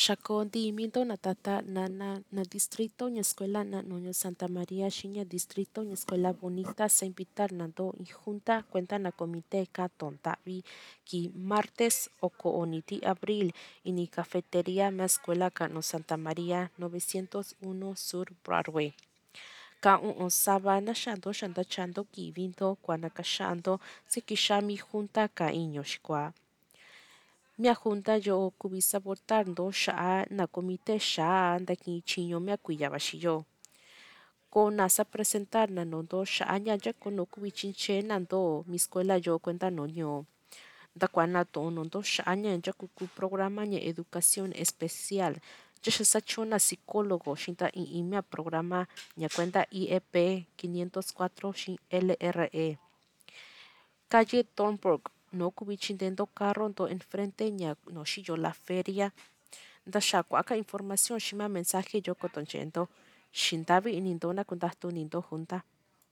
Xakonti minto na tata na distrito ña escuela na noño Santa María xiña distrito ña escuela bonita se invitar nando y junta cuenta na comité ka tontavi ki martes oko oniti abril ini cafetería ma escuela ka no Santa María 901 Sur Broadway. Ka sabana shando shanda chando ki vinto kwana ka shando se kishami junta ka inyo shkwa. Mia junta yo kubisa votando sha na comité sha anda ki chinyo mia kuyabashi ko nasa presentar na nondo sha anya kono kubichinche nando mi escuela yo cuenta noño da kwana to nondo sha anya kuku programa ña educación especial yo sa chona psicólogo shinta mia programa ña cuenta IEP 504 shin LRE calle Thornburg no kubichindendo carro ndo enfrente ña no yo la feria da shakwaka información shima mensaje yo kotonchendo shintabi inindona contacto nindo junta